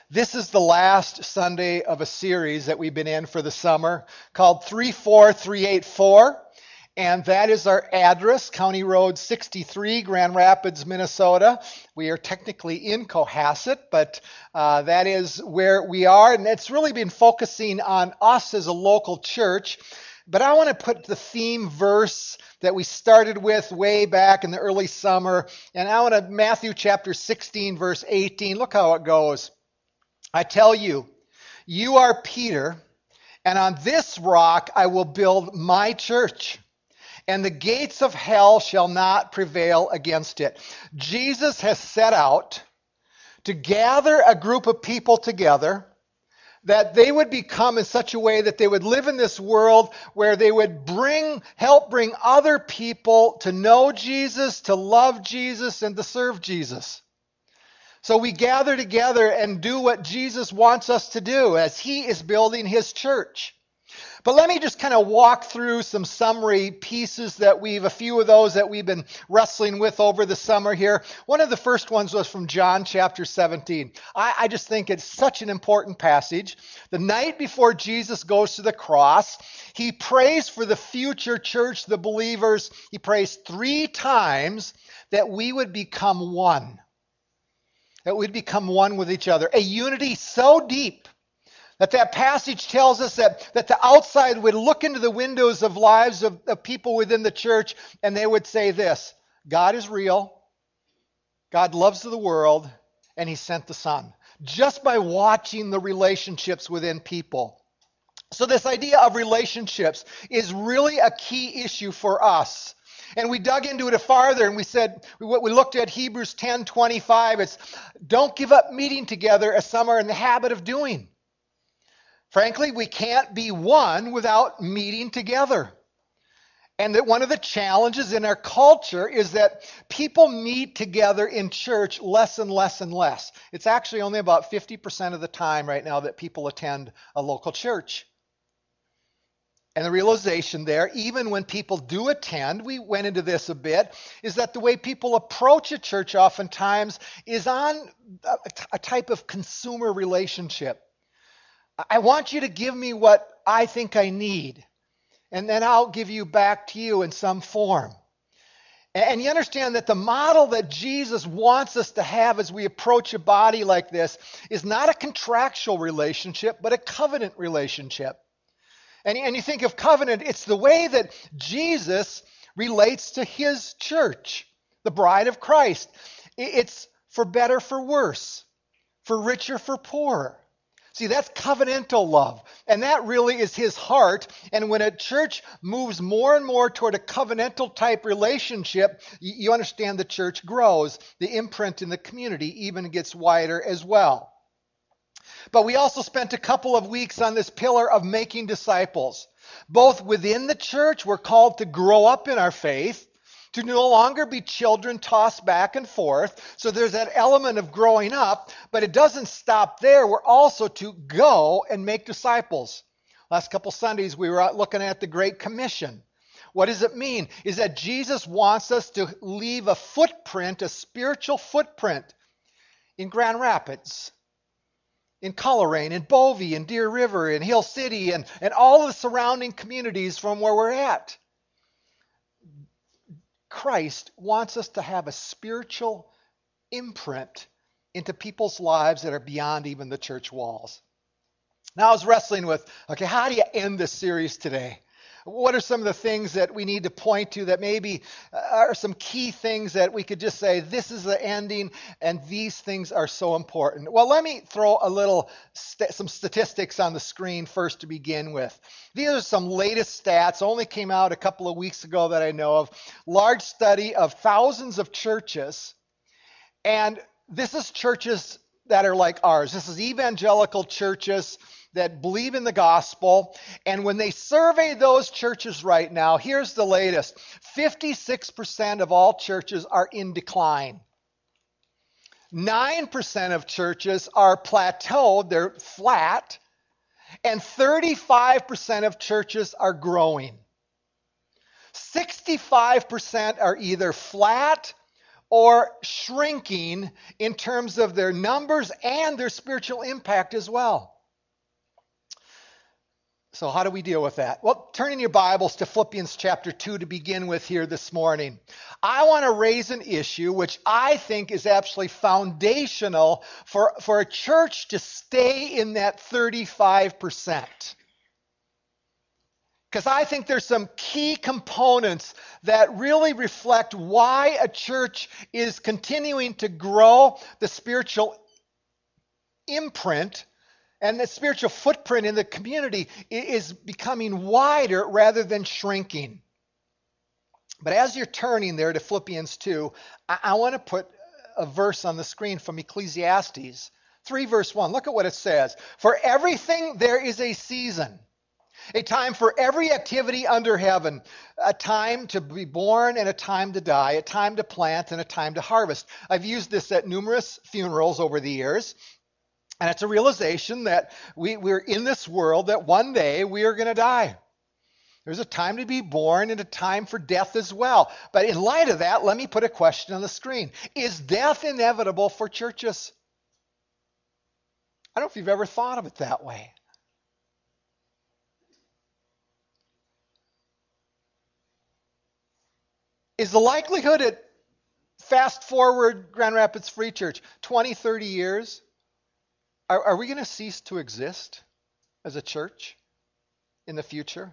This is the last Sunday of a series that we've been in for the summer called 34384. And that is our address, County Road 63, Grand Rapids, Minnesota. We are technically in Cohasset, but that is where we are. And it's really been focusing on us as a local church. But I want to put the theme verse that we started with way back in the early summer. And I want to, Matthew chapter 16, verse 18. Look how it goes. I tell you, you are Peter, and on this rock I will build my church, and the gates of hell shall not prevail against it. Jesus has set out to gather a group of people together that they would become in such a way that they would live in this world where they would help bring other people to know Jesus, to love Jesus, and to serve Jesus. So we gather together and do what Jesus wants us to do as he is building his church. But let me just kind of walk through some summary pieces a few of those that we've been wrestling with over the summer here. One of the first ones was from John chapter 17. I just think it's such an important passage. The night before Jesus goes to the cross, he prays for the future church, the believers. He prays 3 times that we would become one. That we'd become one with each other. A unity so deep that passage tells us that the outside would look into the windows of lives of people within the church and they would say this: God is real, God loves the world, and he sent the Son. Just by watching the relationships within people. So this idea of relationships is really a key issue for us. And we dug into it farther and we said, we looked at Hebrews 10:25. It's don't give up meeting together as some are in the habit of doing. Frankly, we can't be one without meeting together. And that one of the challenges in our culture is that people meet together in church less and less and less. It's actually only about 50% of the time right now that people attend a local church. And the realization there, even when people do attend, we went into this a bit, is that the way people approach a church oftentimes is on a type of consumer relationship. I want you to give me what I think I need, and then I'll give you back to you in some form. And you understand that the model that Jesus wants us to have as we approach a body like this is not a contractual relationship, but a covenant relationship. And you think of covenant, it's the way that Jesus relates to his church, the bride of Christ. It's for better, for worse, for richer, for poorer. See, that's covenantal love. And that really is his heart. And when a church moves more and more toward a covenantal type relationship, you understand the church grows. The imprint in the community even gets wider as well. But we also spent a couple of weeks on this pillar of making disciples. Both within the church, we're called to grow up in our faith, to no longer be children tossed back and forth. So there's that element of growing up, but it doesn't stop there. We're also to go and make disciples. Last couple Sundays, we were out looking at the Great Commission. What does it mean? Is that Jesus wants us to leave a footprint, a spiritual footprint in Grand Rapids, in Coleraine, in Bovey, in Deer River, in Hill City, and all the surrounding communities from where we're at. Christ wants us to have a spiritual imprint into people's lives that are beyond even the church walls. Now I was wrestling with, how do you end this series today? What are some of the things that we need to point to that maybe are some key things that we could just say, this is the ending and these things are so important? Well, let me throw some statistics on the screen first to begin with. These are some latest stats, only came out a couple of weeks ago that I know of. Large study of thousands of churches. And this is churches that are like ours. This is evangelical churches that believe in the gospel. And when they survey those churches right now, here's the latest. 56% of all churches are in decline. 9% of churches are plateaued, they're flat. And 35% of churches are growing. 65% are either flat or shrinking in terms of their numbers and their spiritual impact as well. So how do we deal with that? Well, turn in your Bibles to Philippians chapter 2 to begin with here this morning. I want to raise an issue which I think is actually foundational for a church to stay in that 35%. Because I think there's some key components that really reflect why a church is continuing to grow the spiritual imprint and the spiritual footprint in the community is becoming wider rather than shrinking. But as you're turning there to Philippians 2, I want to put a verse on the screen from Ecclesiastes 3 verse 1. Look at what it says. For everything there is a season, a time for every activity under heaven, a time to be born and a time to die, a time to plant and a time to harvest. I've used this at numerous funerals over the years. And it's a realization that we're in this world that one day we are going to die. There's a time to be born and a time for death as well. But in light of that, let me put a question on the screen. Is death inevitable for churches? I don't know if you've ever thought of it that way. Is the likelihood at fast forward Grand Rapids Free Church 20, 30 years, are we going to cease to exist as a church in the future?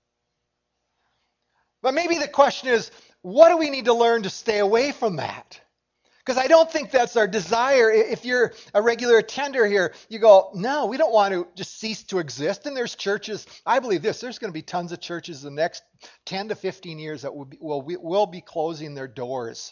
But maybe the question is, what do we need to learn to stay away from that? Because I don't think that's our desire. If you're a regular attender here, you go, no, we don't want to just cease to exist. And there's churches, I believe this, there's going to be tons of churches in the next 10 to 15 years that will be closing their doors.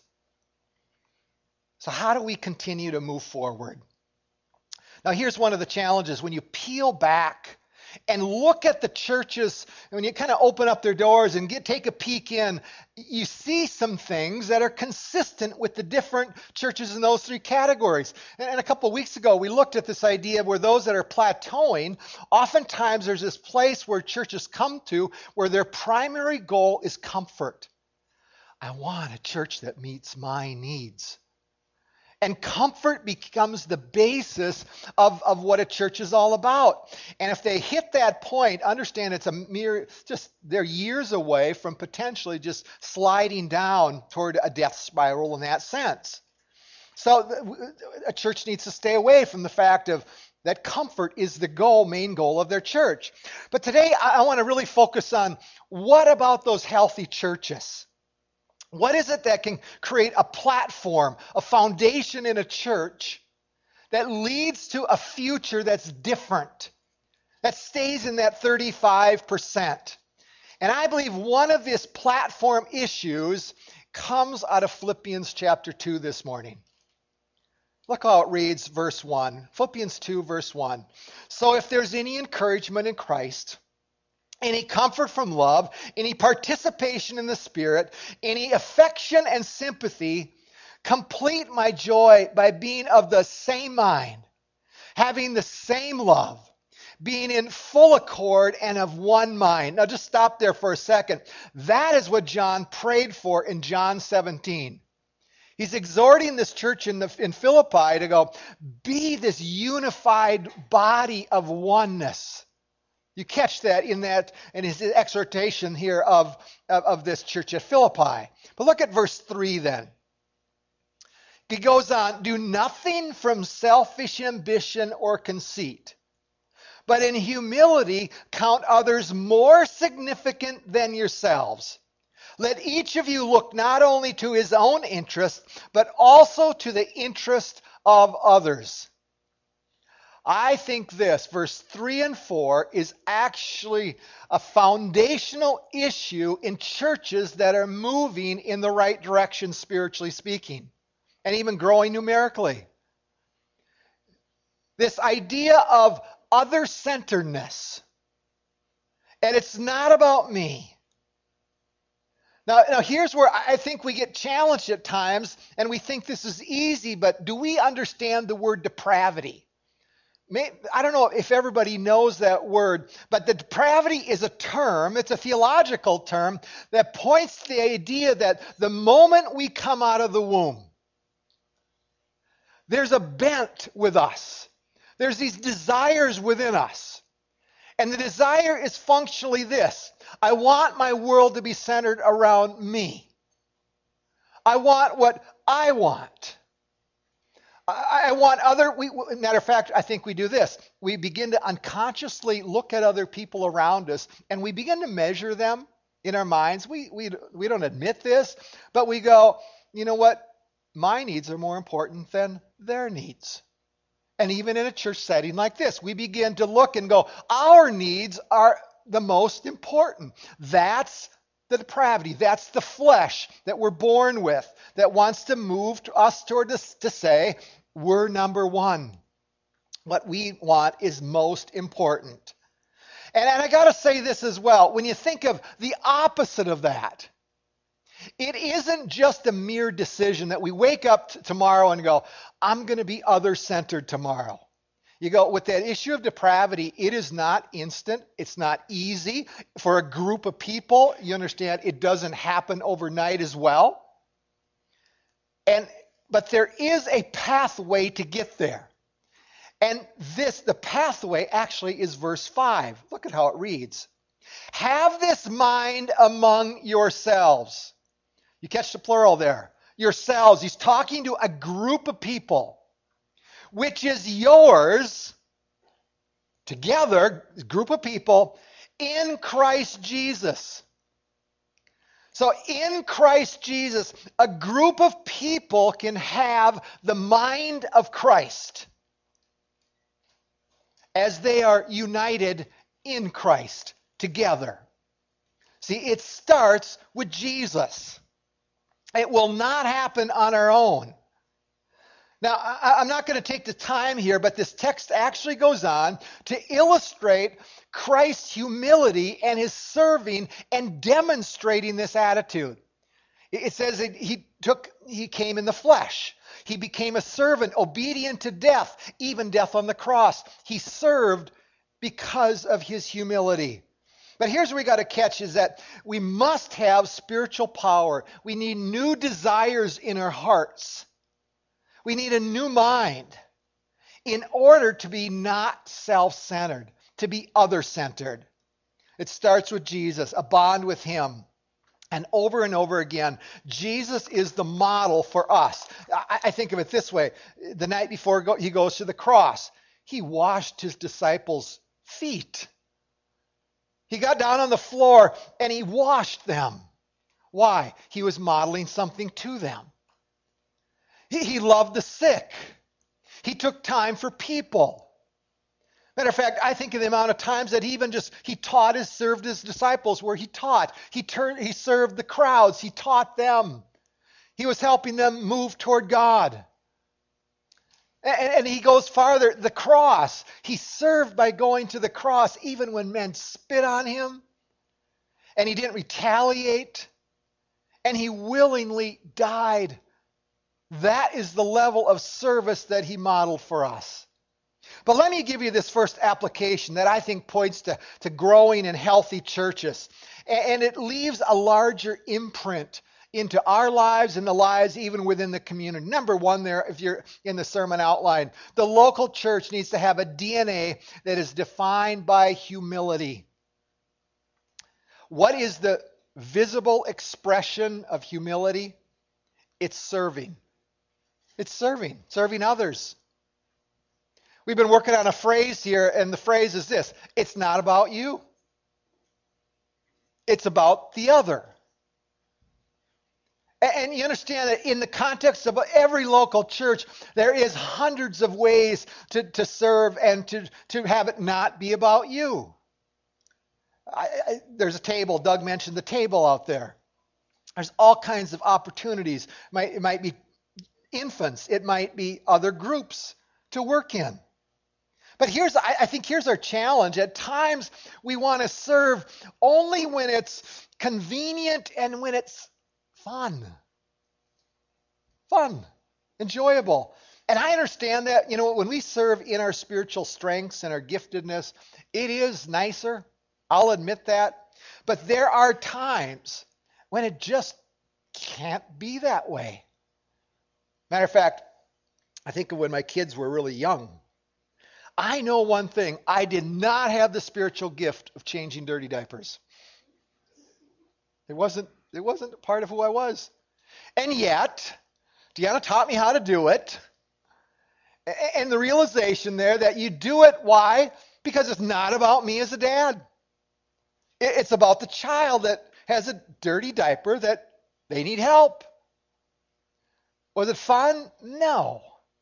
So how do we continue to move forward? Now, here's one of the challenges. When you peel back and look at the churches, when you kind of open up their doors and take a peek in, you see some things that are consistent with the different churches in those three categories. And a couple of weeks ago, we looked at this idea where those that are plateauing, oftentimes there's this place where churches come to where their primary goal is comfort. I want a church that meets my needs. And comfort becomes the basis of what a church is all about. And if they hit that point, understand it's they're years away from potentially just sliding down toward a death spiral in that sense. So a church needs to stay away from the fact of that comfort is the main goal of their church. But today I want to really focus on what about those healthy churches? What is it that can create a platform, a foundation in a church that leads to a future that's different, that stays in that 35%? And I believe one of these platform issues comes out of Philippians chapter 2 this morning. Look how it reads, verse 1. Philippians 2, verse 1. So if there's any encouragement in Christ, any comfort from love, any participation in the Spirit, any affection and sympathy, complete my joy by being of the same mind, having the same love, being in full accord and of one mind. Now just stop there for a second. That is what John prayed for in John 17. He's exhorting this church in Philippi to go, be this unified body of oneness. You catch that in his exhortation here of this church at Philippi. But look at verse 3 then. He goes on, do nothing from selfish ambition or conceit, but in humility count others more significant than yourselves. Let each of you look not only to his own interest, but also to the interest of others. I think this, verse 3 and 4, is actually a foundational issue in churches that are moving in the right direction, spiritually speaking, and even growing numerically. This idea of other-centeredness. And it's not about me. Now, here's where I think we get challenged at times, and we think this is easy, but do we understand the word depravity? I don't know if everybody knows that word, but the depravity is a term, it's a theological term that points to the idea that the moment we come out of the womb, there's a bent with us. There's these desires within us. And the desire is functionally this: I want my world to be centered around me. I want what I want. I want matter of fact, I think we do this. We begin to unconsciously look at other people around us, and we begin to measure them in our minds. We don't admit this, but we go, you know what? My needs are more important than their needs. And even in a church setting like this, we begin to look and go, our needs are the most important. That's the depravity. That's the flesh that we're born with that wants to move us toward this, to say, we're number one. What we want is most important. And I got to say this as well. When you think of the opposite of that, it isn't just a mere decision that we wake up tomorrow and go, I'm going to be other-centered tomorrow. You go, with that issue of depravity, it is not instant. It's not easy. For a group of people, you understand, it doesn't happen overnight as well. But there is a pathway to get there. And the pathway actually is verse 5. Look at how it reads. Have this mind among yourselves. You catch the plural there. Yourselves. He's talking to a group of people, which is yours, together, a group of people, in Christ Jesus. So in Christ Jesus, a group of people can have the mind of Christ as they are united in Christ together. See, it starts with Jesus. It will not happen on our own. Now, I'm not going to take the time here, but this text actually goes on to illustrate Christ's humility and his serving and demonstrating this attitude. It says that he came in the flesh. He became a servant, obedient to death, even death on the cross. He served because of his humility. But here's what we got to catch is that we must have spiritual power. We need new desires in our hearts. We need a new mind in order to be not self-centered, to be other-centered. It starts with Jesus, a bond with him. And over again, Jesus is the model for us. I think of it this way. The night before he goes to the cross, he washed his disciples' feet. He got down on the floor and he washed them. Why? He was modeling something to them. He loved the sick. He took time for people. Matter of fact, I think of the amount of times that he served his disciples where he taught. He served the crowds. He taught them. He was helping them move toward God. And he goes farther, the cross. He served by going to the cross even when men spit on him. And he didn't retaliate. And he willingly died. That is the level of service that he modeled for us. But let me give you this first application that I think points to growing and healthy churches. And it leaves a larger imprint into our lives and the lives even within the community. Number one there, if you're in the sermon outline, the local church needs to have a DNA that is defined by humility. What is the visible expression of humility? It's serving. It's serving others. We've been working on a phrase here, and the phrase is this: it's not about you. It's about the other. And you understand that in the context of every local church, there is hundreds of ways to serve and to have it not be about you. There's a table. Doug mentioned the table out there. There's all kinds of opportunities. It might be infants. It might be other groups to work in. But I think here's our challenge. At times, we want to serve only when it's convenient and when it's fun, enjoyable. And I understand that, when we serve in our spiritual strengths and our giftedness, it is nicer. I'll admit that. But there are times when it just can't be that way. Matter of fact, I think of when my kids were really young. I know one thing. I did not have the spiritual gift of changing dirty diapers. It wasn't part of who I was. And yet, Deanna taught me how to do it. And the realization there that you do it, why? Because it's not about me as a dad. It's about the child that has a dirty diaper that they need help. Was it fun? No.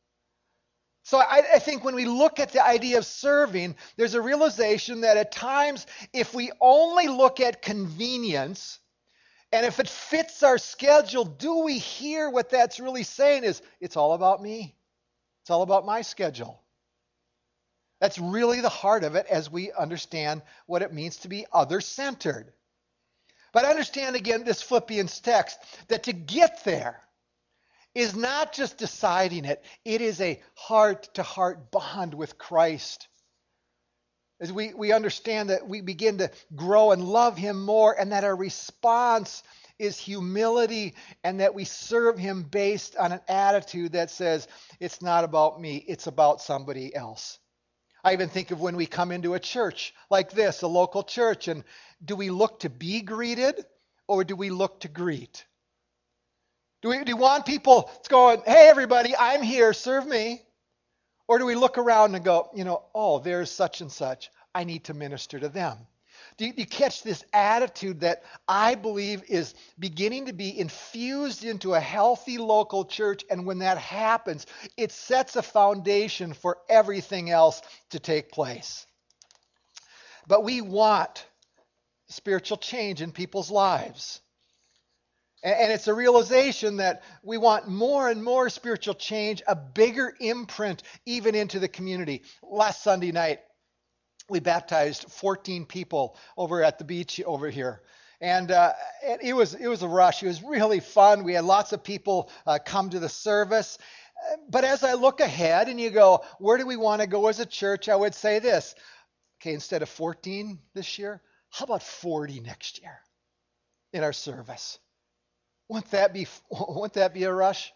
So I think when we look at the idea of serving, there's a realization that at times, if we only look at convenience, and if it fits our schedule, do we hear what that's really saying is, it's all about me. It's all about my schedule. That's really the heart of it as we understand what it means to be other-centered. But understand again this Philippians text, that to get there is not just deciding it. It is a heart-to-heart bond with Christ. As we understand that we begin to grow and love him more, and that our response is humility, and that we serve him based on an attitude that says, it's not about me, it's about somebody else. I even think of when we come into a church like this, a local church, and do we look to be greeted, or do we look to greet? Do we want people going, hey everybody, I'm here, serve me? Or do we look around and go, oh, there's such and such, I need to minister to them? Do you catch this attitude that I believe is beginning to be infused into a healthy local church? And when that happens, it sets a foundation for everything else to take place. But we want spiritual change in people's lives. And it's a realization that we want more and more spiritual change, a bigger imprint even into the community. Last Sunday night, we baptized 14 people over at the beach over here. And it was a rush. It was really fun. We had lots of people come to the service. But as I look ahead and you go, where do we want to go as a church? I would say this. Okay, instead of 14 this year, how about 40 next year in our service? Wouldn't that be a rush?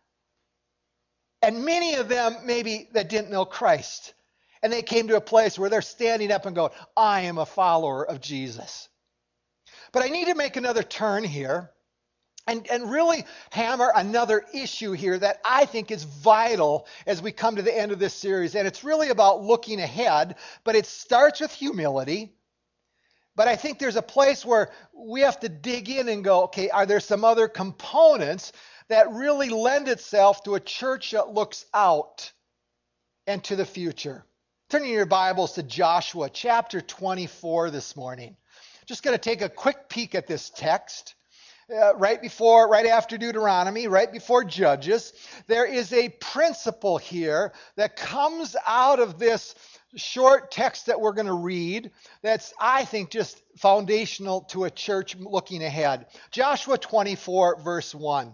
And many of them maybe that didn't know Christ. And they came to a place where they're standing up and going, I am a follower of Jesus. But I need to make another turn here and really hammer another issue here that I think is vital as we come to the end of this series. And it's really about looking ahead, but it starts with humility. But I think there's a place where we have to dig in and go, okay, are there some other components that really lend itself to a church that looks out and to the future? Turning your Bibles to Joshua chapter 24 this morning. Just going to take a quick peek at this text. Right after Deuteronomy, right before Judges, there is a principle here that comes out of this short text that we're going to read that's, I think, just foundational to a church looking ahead. Joshua 24, verse 1.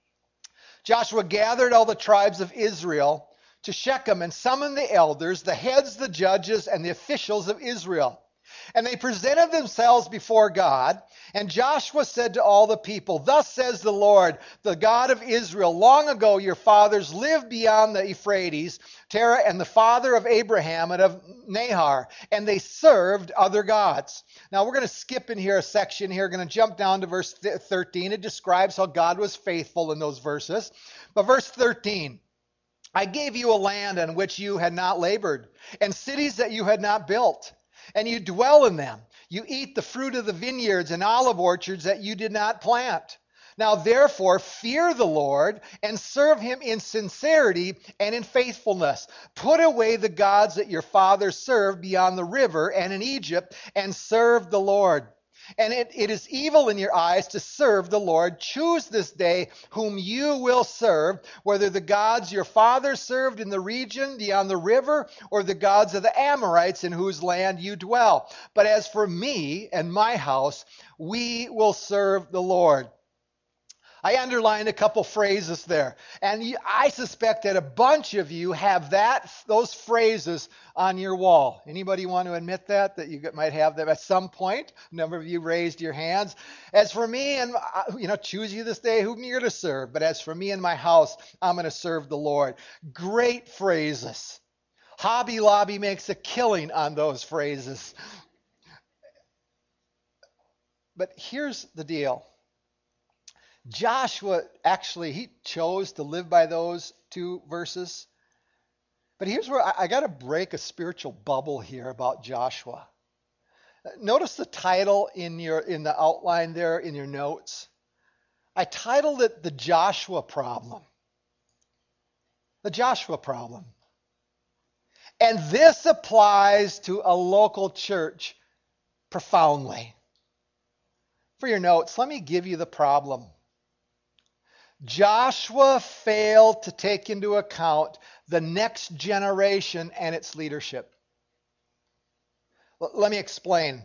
Joshua gathered all the tribes of Israel to Shechem and summoned the elders, the heads, the judges, and the officials of Israel. And they presented themselves before God. And Joshua said to all the people, thus says the Lord, the God of Israel, long ago your fathers lived beyond the Euphrates, Terah, and the father of Abraham and of Nahor, and they served other gods. Now we're going to skip in here a section here, going to jump down to verse 13. It describes how God was faithful in those verses. But verse 13, I gave you a land on which you had not labored, and cities that you had not built. And you dwell in them. You eat the fruit of the vineyards and olive orchards that you did not plant. Now therefore fear the Lord and serve him in sincerity and in faithfulness. Put away the gods that your fathers served beyond the river and in Egypt, and serve the Lord. And it is evil in your eyes to serve the Lord. Choose this day whom you will serve, whether the gods your fathers served in the region beyond the river, or the gods of the Amorites in whose land you dwell. But as for me and my house, we will serve the Lord. I underlined a couple phrases there. And I suspect that a bunch of you have those phrases on your wall. Anybody want to admit that you might have them at some point? A number of you raised your hands. As for me and, choose you this day whom you're to serve. But as for me and my house, I'm going to serve the Lord. Great phrases. Hobby Lobby makes a killing on those phrases. But here's the deal. Joshua, actually, he chose to live by those two verses. But here's where I got to break a spiritual bubble here about Joshua. Notice the title in the outline there in your notes. I titled it The Joshua Problem. The Joshua Problem. And this applies to a local church profoundly. For your notes, let me give you the problem. Joshua failed to take into account the next generation and its leadership. Let me explain.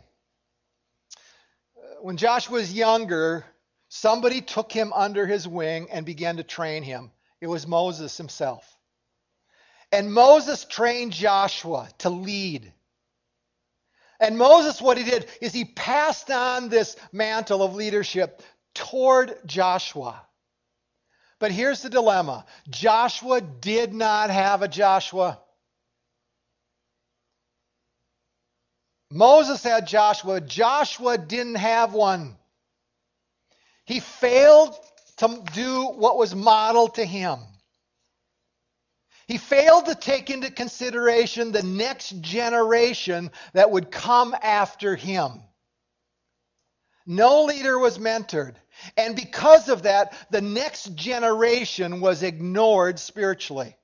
When Joshua was younger, somebody took him under his wing and began to train him. It was Moses himself. And Moses trained Joshua to lead. And Moses, what he did is he passed on this mantle of leadership toward Joshua. But here's the dilemma. Joshua did not have a Joshua. Moses had Joshua. Joshua didn't have one. He failed to do what was modeled to him. He failed to take into consideration the next generation that would come after him. No leader was mentored. And because of that, the next generation was ignored spiritually.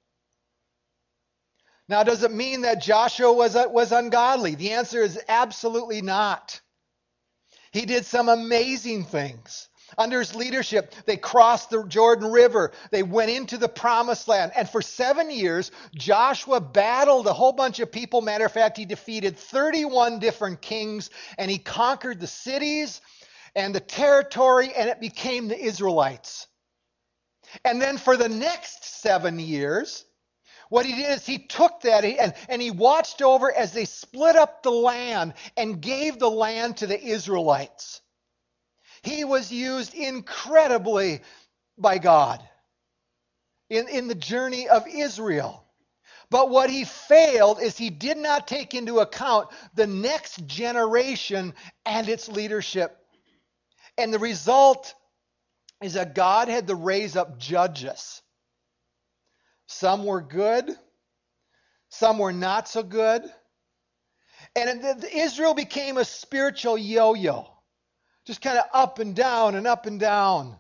Now, does it mean that Joshua was ungodly? The answer is absolutely not. He did some amazing things. Under his leadership, they crossed the Jordan River. They went into the promised land. And for 7 years, Joshua battled a whole bunch of people. Matter of fact, he defeated 31 different kings, and he conquered the cities and the territory, and it became the Israelites. And then for the next 7 years, what he did is he took that and he watched over as they split up the land and gave the land to the Israelites. He was used incredibly by God in the journey of Israel. But what he failed is he did not take into account the next generation and its leadership. And the result is that God had to raise up judges. Some were good, some were not so good. And Israel became a spiritual yo-yo. Just kind of up and down and up and down.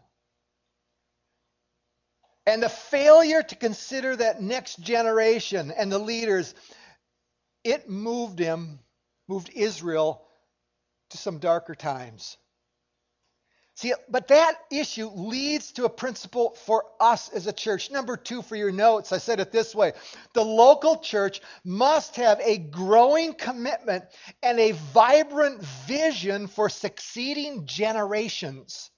And the failure to consider that next generation and the leaders, it moved Israel to some darker times. See, but that issue leads to a principle for us as a church. Number 2 for your notes, I said it this way. The local church must have a growing commitment and a vibrant vision for succeeding generations.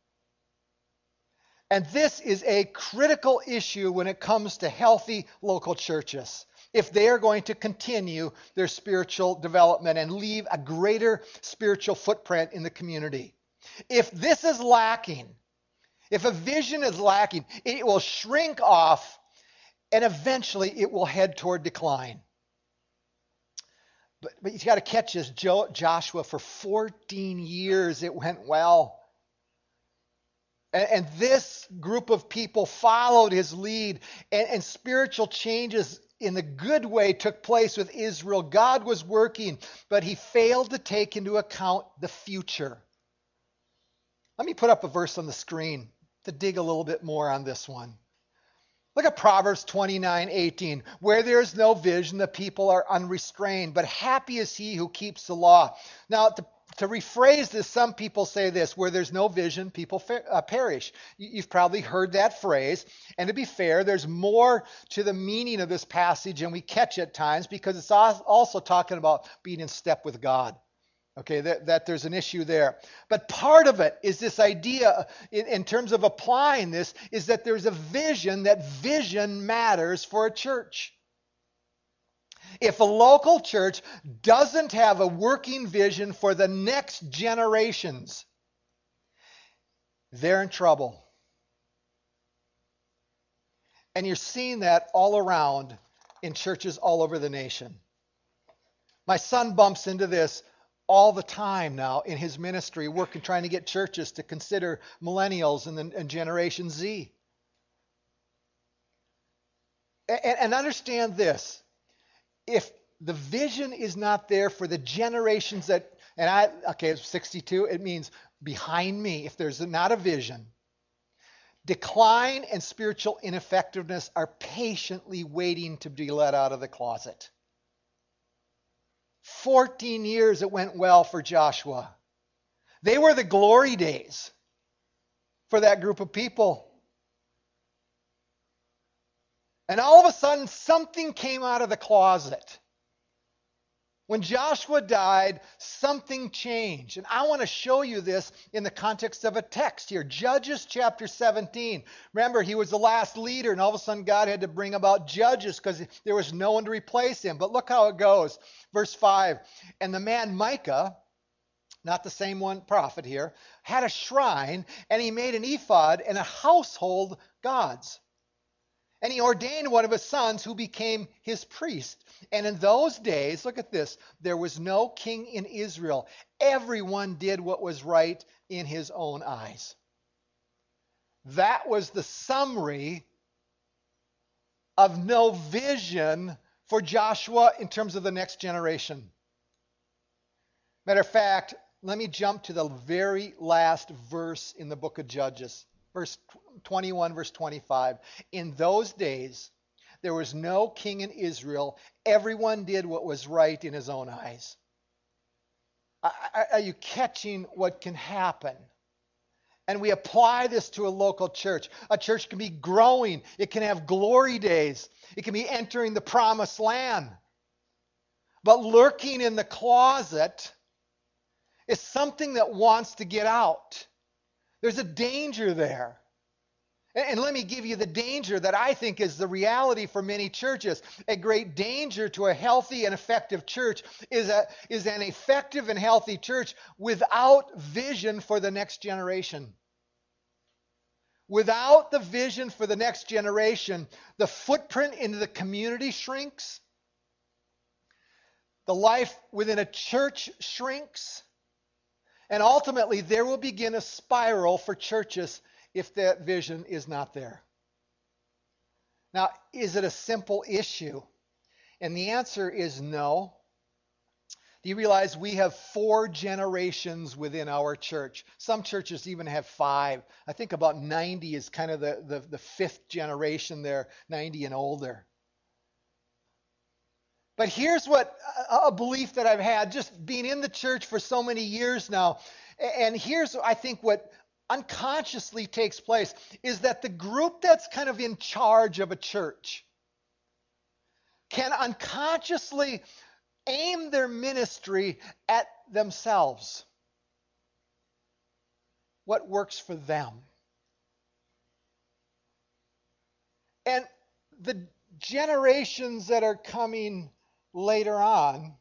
And this is a critical issue when it comes to healthy local churches, if they are going to continue their spiritual development and leave a greater spiritual footprint in the community. If this is lacking, if a vision is lacking, it will shrink off and eventually it will head toward decline. But you got to catch this. Joshua, for 14 years it went well. And this group of people followed his lead, and spiritual changes in the good way took place with Israel. God was working, but he failed to take into account the future. Let me put up a verse on the screen to dig a little bit more on this one. Look at Proverbs 29:18. Where there is no vision, the people are unrestrained, but happy is he who keeps the law. Now, to rephrase this, some people say this: where there's no vision, people perish. You've probably heard that phrase. And to be fair, there's more to the meaning of this passage than we catch at times, because it's also talking about being in step with God. Okay, that there's an issue there. But part of it is this idea, in terms of applying this, is that there's a vision, that vision matters for a church. If a local church doesn't have a working vision for the next generations, they're in trouble. And you're seeing that all around in churches all over the nation. My son bumps into this all the time now in his ministry, working, trying to get churches to consider millennials and Generation Z. And understand this. If the vision is not there for the generations that, it's 62, it means behind me, if there's not a vision, decline and spiritual ineffectiveness are patiently waiting to be let out of the closet. 14 years it went well for Joshua. They were the glory days for that group of people. And all of a sudden, something came out of the closet. When Joshua died, something changed. And I want to show you this in the context of a text here. Judges chapter 17. Remember, he was the last leader, and all of a sudden God had to bring about judges because there was no one to replace him. But look how it goes. Verse 5. And the man Micah, not the same one prophet here, had a shrine, and he made an ephod and a household gods. And he ordained one of his sons who became his priest. And in those days, look at this, there was no king in Israel. Everyone did what was right in his own eyes. That was the summary of no vision for Joshua in terms of the next generation. Matter of fact, let me jump to the very last verse in the book of Judges. Verse 21, verse 25. In those days, there was no king in Israel. Everyone did what was right in his own eyes. Are you catching what can happen? And we apply this to a local church. A church can be growing. It can have glory days. It can be entering the promised land. But lurking in the closet is something that wants to get out. There's a danger there. And let me give you the danger that I think is the reality for many churches. A great danger to a healthy and effective church is an effective and healthy church without vision for the next generation. Without the vision for the next generation, the footprint into the community shrinks. The life within a church shrinks. And ultimately, there will begin a spiral for churches if that vision is not there. Now, is it a simple issue? And the answer is no. Do you realize we have 4 generations within our church? Some churches even have 5. I think about 90 is kind of the 5th generation there, 90 and older. But here's what a belief that I've had just being in the church for so many years now. And here's, I think, what unconsciously takes place is that the group that's kind of in charge of a church can unconsciously aim their ministry at themselves. What works for them. And the generations that are coming later on,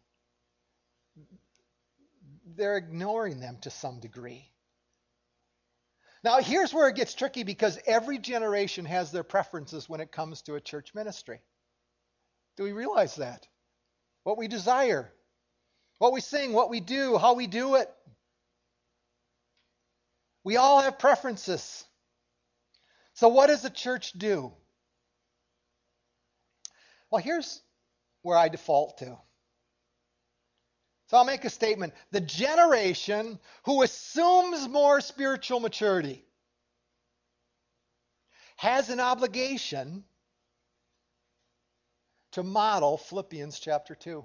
they're ignoring them to some degree. Now, here's where it gets tricky because every generation has their preferences when it comes to a church ministry. Do we realize that? What we desire, what we sing, what we do, how we do it. We all have preferences. So what does the church do? Well, here's where I default to. So I'll make a statement. The generation who assumes more spiritual maturity has an obligation to model Philippians chapter 2.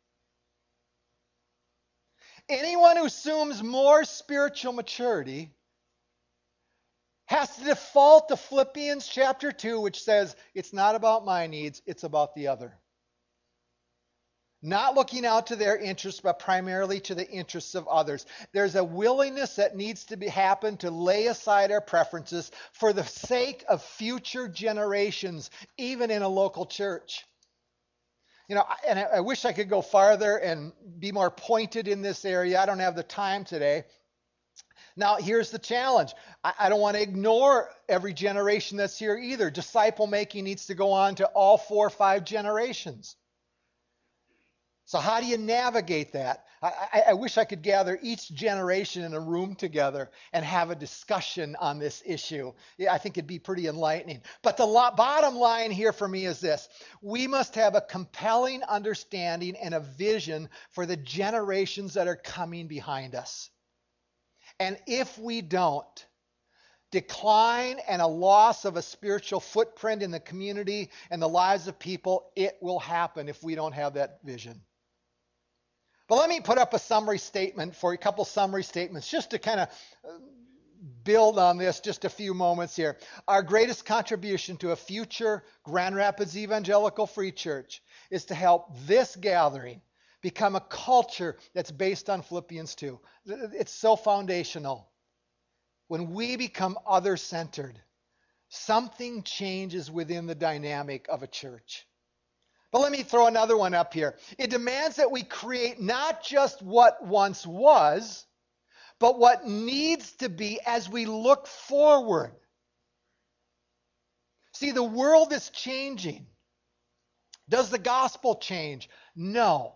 Anyone who assumes more spiritual maturity has to default to Philippians chapter 2, which says, it's not about my needs, it's about the other. not looking out to their interests, but primarily to the interests of others. There's a willingness that needs to happen to lay aside our preferences for the sake of future generations, even in a local church. And I wish I could go farther and be more pointed in this area. I don't have the time today. Now, here's the challenge. I don't want to ignore every generation that's here either. Disciple making needs to go on to all 4 or 5 generations. So how do you navigate that? I wish I could gather each generation in a room together and have a discussion on this issue. Yeah, I think it'd be pretty enlightening. But the bottom line here for me is this. We must have a compelling understanding and a vision for the generations that are coming behind us. And if we don't, decline and a loss of a spiritual footprint in the community and the lives of people, it will happen if we don't have that vision. But let me put up a summary statement for you, a couple summary statements, just to kind of build on this just a few moments here. Our greatest contribution to a future Grand Rapids Evangelical Free Church is to help this gathering become a culture that's based on Philippians 2. It's so foundational. When we become other-centered, something changes within the dynamic of a church. But let me throw another one up here. It demands that we create not just what once was, but what needs to be as we look forward. See, the world is changing. Does the gospel change? No.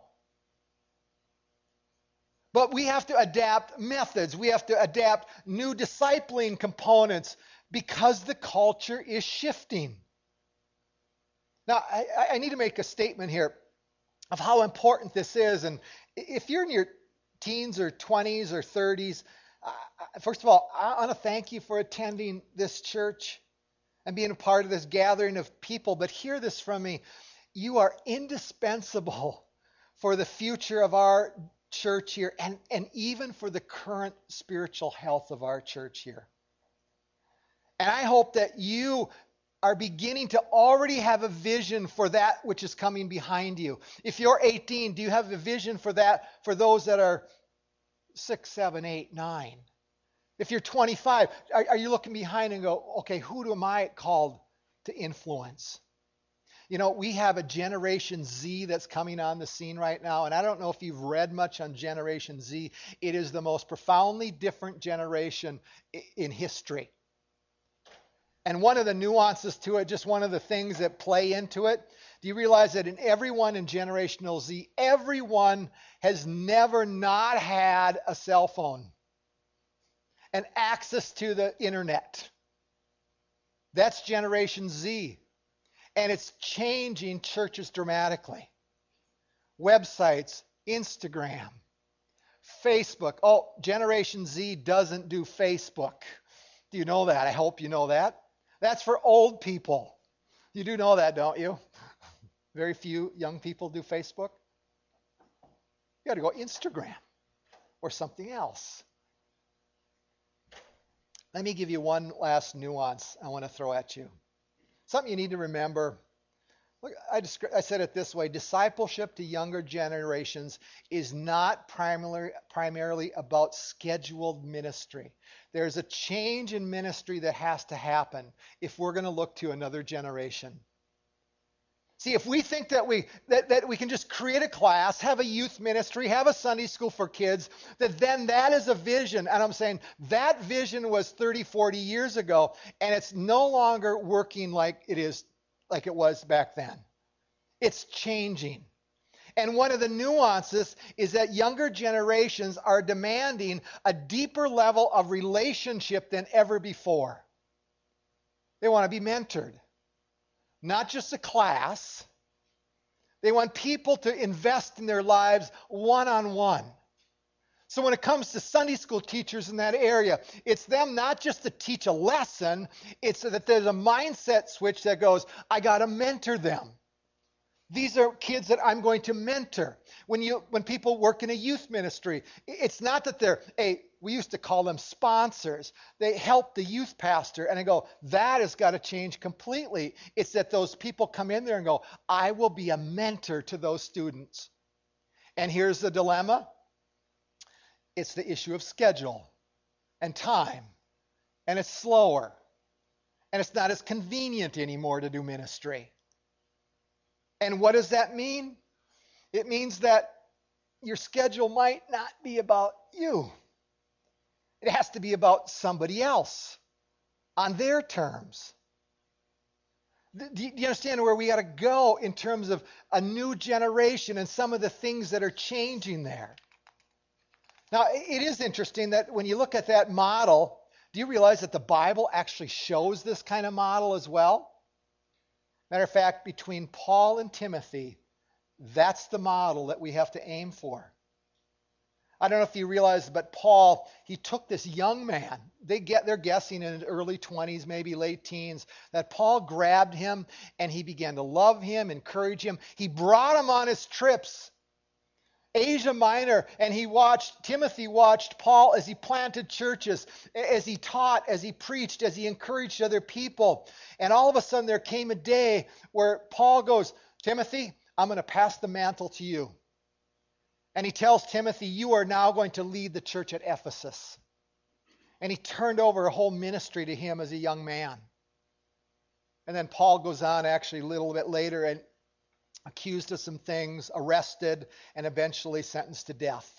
But we have to adapt methods. We have to adapt new discipling components because the culture is shifting. Now, I need to make a statement here of how important this is. And if you're in your teens or 20s or 30s, first of all, I want to thank you for attending this church and being a part of this gathering of people. But hear this from me. You are indispensable for the future of our church here and even for the current spiritual health of our church here. And I hope that you are beginning to already have a vision for that which is coming behind you. If you're 18, do you have a vision for that for those that are 6, 7, 8, 9? If you're 25, are you looking behind and go, okay, who am I called to influence? We have a Generation Z that's coming on the scene right now, and I don't know if you've read much on Generation Z. It is the most profoundly different generation in history. And one of the nuances to it, just one of the things that play into it, do you realize that in everyone in Generational Z, everyone has never not had a cell phone and access to the internet? That's Generation Z. And it's changing churches dramatically. Websites, Instagram, Facebook. Oh, Generation Z doesn't do Facebook. Do you know that? I hope you know that. That's for old people. You do know that, don't you? Very few young people do Facebook. You got to go Instagram or something else. Let me give you one last nuance I want to throw at you. Something you need to remember. Look, I said it this way. Discipleship to younger generations is not primarily about scheduled ministry. There's a change in ministry that has to happen if we're going to look to another generation. See, if we think that we can just create a class, have a youth ministry, have a Sunday school for kids, then that is a vision. And I'm saying that vision was 30, 40 years ago, and it's no longer working like it was back then. It's changing. And one of the nuances is that younger generations are demanding a deeper level of relationship than ever before. They want to be mentored. Not just a class. They want people to invest in their lives one-on-one. So when it comes to Sunday school teachers in that area, it's them not just to teach a lesson, it's that there's a mindset switch that goes, I got to mentor them. These are kids that I'm going to mentor. When people work in a youth ministry, it's not that we used to call them sponsors. They help the youth pastor, and I go, that has got to change completely. It's that those people come in there and go, I will be a mentor to those students. And here's the dilemma. It's the issue of schedule and time. And it's slower. And it's not as convenient anymore to do ministry. And what does that mean? It means that your schedule might not be about you. It has to be about somebody else on their terms. Do you understand where we got to go in terms of a new generation and some of the things that are changing there? Now, it is interesting that when you look at that model, do you realize that the Bible actually shows this kind of model as well? Matter of fact, between Paul and Timothy, that's the model that we have to aim for. I don't know if you realize, but Paul, he took this young man. They're guessing in his early 20s, maybe late teens, that Paul grabbed him and he began to love him, encourage him. He brought him on his trips, Asia Minor, and Timothy watched Paul as he planted churches, as he taught, as he preached, as he encouraged other people. And all of a sudden there came a day where Paul goes, Timothy, I'm going to pass the mantle to you. And he tells Timothy, you are now going to lead the church at Ephesus. And he turned over a whole ministry to him as a young man. And then Paul goes on actually a little bit later and accused of some things, arrested, and eventually sentenced to death.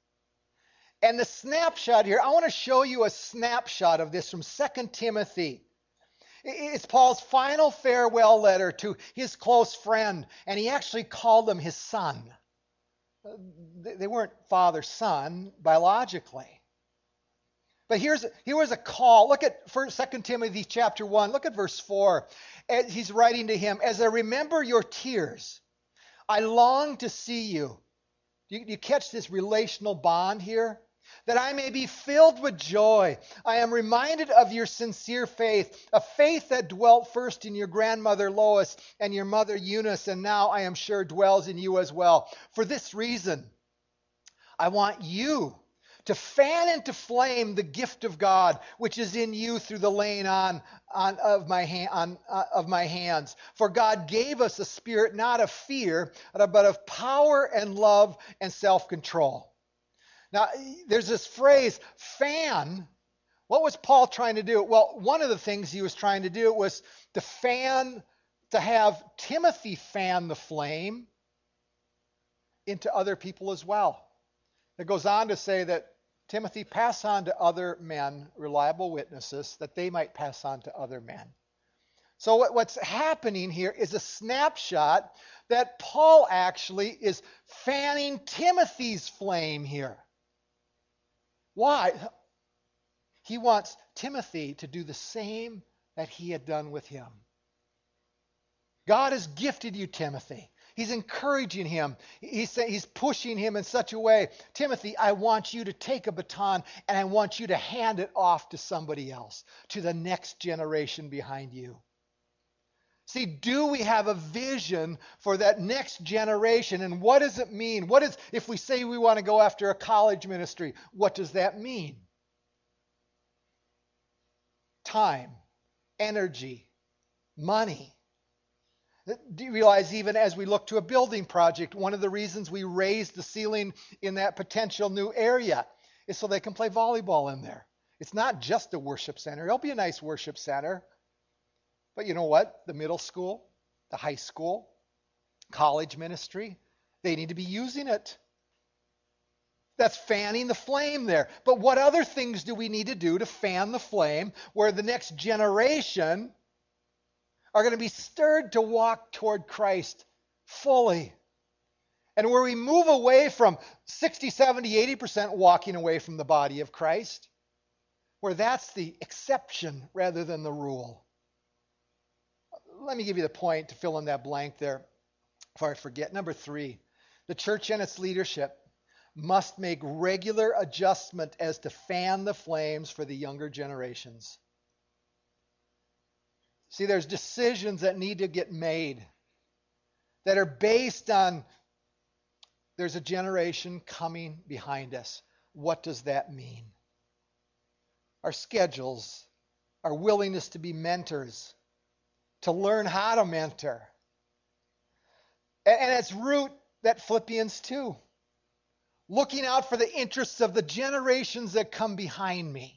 And the snapshot here, I want to show you a snapshot of this from 2 Timothy. It's Paul's final farewell letter to his close friend, and he actually called him his son. They weren't father-son biologically. But here was a call. Look at 2 Timothy chapter 1. Look at verse 4. He's writing to him, as I remember your tears, I long to see you. You catch this relational bond here? That I may be filled with joy. I am reminded of your sincere faith, a faith that dwelt first in your grandmother Lois and your mother Eunice, and now I am sure dwells in you as well. For this reason, I want you to fan into flame the gift of God, which is in you through the laying on of my hands. For God gave us a spirit not of fear, but of power and love and self-control. Now, there's this phrase, fan. What was Paul trying to do? Well, one of the things he was trying to do was to have Timothy fan the flame into other people as well. It goes on to say that Timothy, pass on to other men, reliable witnesses, that they might pass on to other men. So what's happening here is a snapshot that Paul actually is fanning Timothy's flame here. Why? He wants Timothy to do the same that he had done with him. God has gifted you, Timothy. He's encouraging him. He's pushing him in such a way. Timothy, I want you to take a baton and I want you to hand it off to somebody else, to the next generation behind you. See, do we have a vision for that next generation? And what does it mean? If we say we want to go after a college ministry, what does that mean? Time, energy, money. Do you realize even as we look to a building project, one of the reasons we raised the ceiling in that potential new area is so they can play volleyball in there. It's not just a worship center. It'll be a nice worship center. But you know what? The middle school, the high school, college ministry, they need to be using it. That's fanning the flame there. But what other things do we need to do to fan the flame where the next generation are going to be stirred to walk toward Christ fully? And where we move away from 60, 70, 80% walking away from the body of Christ, where that's the exception rather than the rule. Let me give you the point to fill in that blank there before I forget. Number 3, the church and its leadership must make regular adjustment as to fan the flames for the younger generations. See, there's decisions that need to get made that are based on there's a generation coming behind us. What does that mean? Our schedules, our willingness to be mentors, to learn how to mentor. And its root, that Philippians 2. looking out for the interests of the generations that come behind me.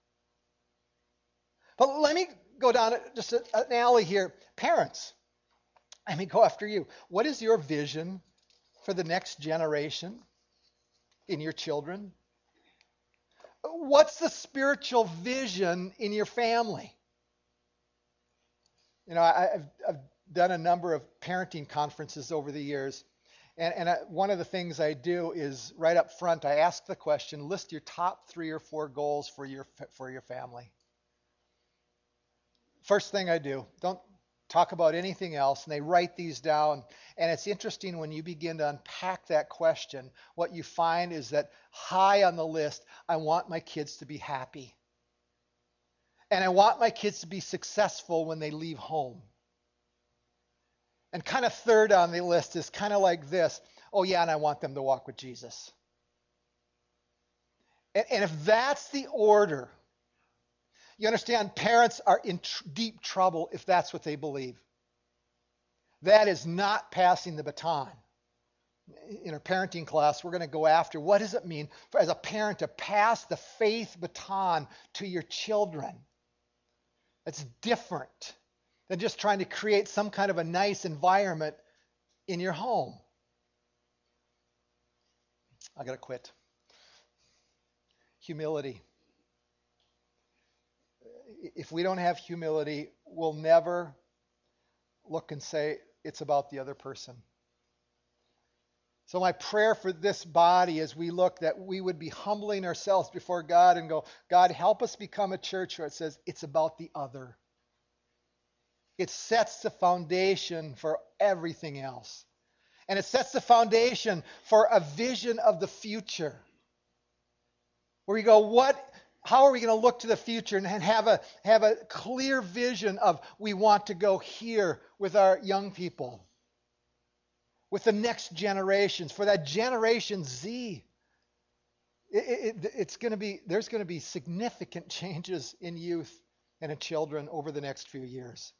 But let me go down just an alley here. Parents, let me go after you. What is your vision for the next generation in your children? What's the spiritual vision in your family? You know, I've done a number of parenting conferences over the years. And one of the things I do is right up front, I ask the question, list your top 3 or 4 goals for your family. First thing I do, don't talk about anything else. And they write these down. And it's interesting when you begin to unpack that question, what you find is that high on the list, I want my kids to be happy. And I want my kids to be successful when they leave home. And kind of third on the list is kind of like this. Oh, yeah, and I want them to walk with Jesus. And if that's the order, you understand, parents are in deep trouble if that's what they believe. That is not passing the baton. In our parenting class, we're going to go after what does it mean as a parent to pass the faith baton to your children. It's different than just trying to create some kind of a nice environment in your home. I got to quit. Humility. If we don't have humility, we'll never look and say it's about the other person. So my prayer for this body as we look that we would be humbling ourselves before God and go, God, help us become a church where it says it's about the other. It sets the foundation for everything else. And it sets the foundation for a vision of the future. Where you go, how are we going to look to the future and have a clear vision of we want to go here with our young people, with the next generations, for that Generation Z. There's going to be significant changes in youth and in children over the next few years.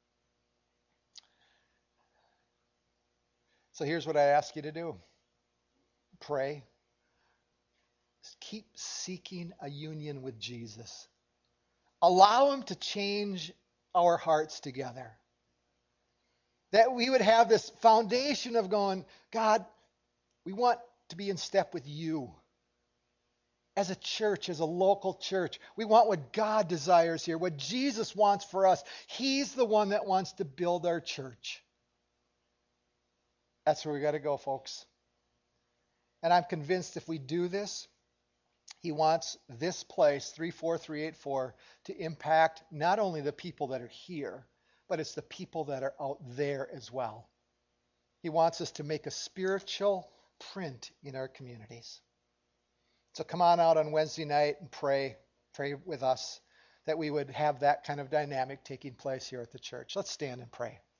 So here's what I ask you to do. Pray. Keep seeking a union with Jesus. Allow him to change our hearts together. That we would have this foundation of going, God, we want to be in step with you. As a church, as a local church, we want what God desires here, what Jesus wants for us. He's the one that wants to build our church. That's where we got to go, folks. And I'm convinced if we do this, he wants this place, 34384, to impact not only the people that are here, but it's the people that are out there as well. He wants us to make a spiritual print in our communities. So come on out on Wednesday night and pray with us that we would have that kind of dynamic taking place here at the church. Let's stand and pray.